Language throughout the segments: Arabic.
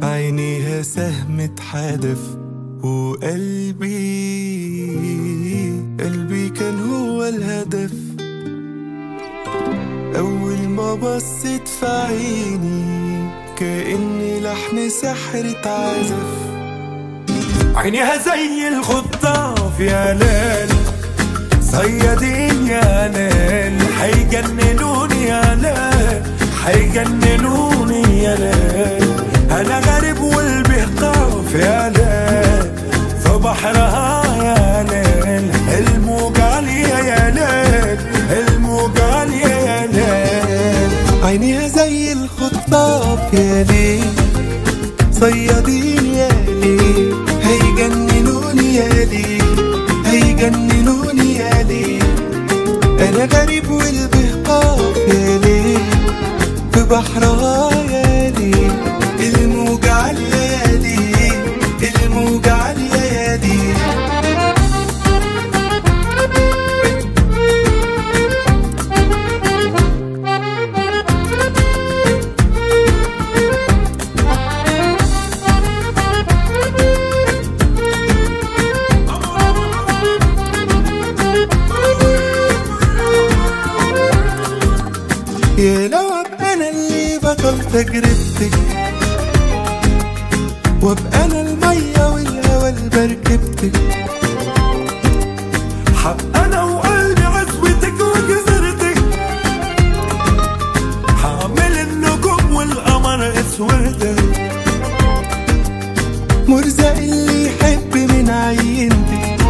عينيها سهم اتحدف قلبي كان هو الهدف. أول ما بصيت في عيني كأن لحن سحر اتعزف. عينيها زي الخطاف يا ليل، صيادين يا ليل، حيجننوني يا ليل، حيجننوني يا ليل. أنا غريب والبه طاف يا ليل، في بحرها يا ليل، الموج عالية يا ليل، الموج عالية يا ليل. عينيها زي الخطاف يا ليل، صيادين يا ليل، هيجننوني يا ليل، هيجننوني يا ليل. أنا غريب والبه طاف يا ليل، في بحرها يا ليل، الموج عالية يا ليل، الموج عالية يا ليل. يا لو ابقى انا اللي بطل تجربتك، وابقى انا المية والهوى لمركبتك، حق انا وقلبي عزوتك وجزرتك، حامل النجوم والقمر اسودك، مرزق اللي يحب من عينتك،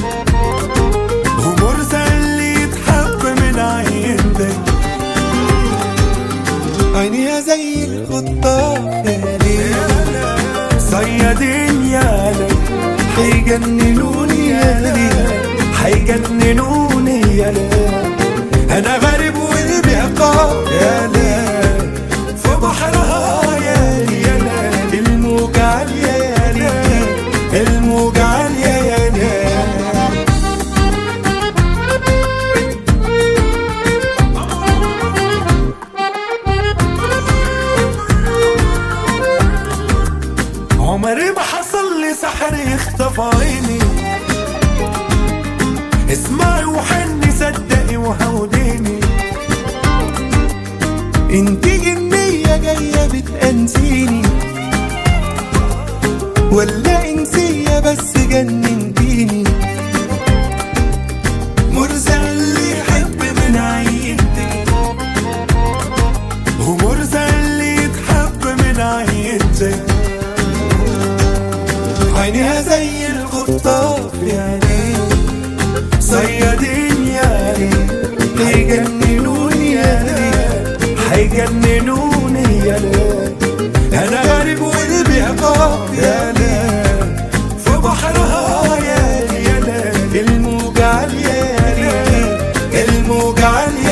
ومرزق اللي يتحب من عينتك. عينيها زي الخطاف يا ليل، صيادين يا ليل، حيجننوني يا ليل، حيجننوني يا ليل. أنا غريب والبي عقاب يا ليل، في بحرها يا ليل، الموج عالية يا ليل، الموج عالية يا ليل. عمري ما حصل لي سحر يخطف عيني، اسمعي وحني صدقي وهوديني. انتي جنية جاية بتأنسيني، ولا انسية بس جننتيني. مرزق اللي يحب من عينتك، ومرزق اللي يتحب من عينتك. عينيها زي الخطاف يا ليل، صيادين يا ليل، هيجننوني يا ليل، حيجننوني يا ليل. أنا غريب والبي عقاب يا ليل، في بحرها يا ليل، الموج عالية يا ليل، الموج عالية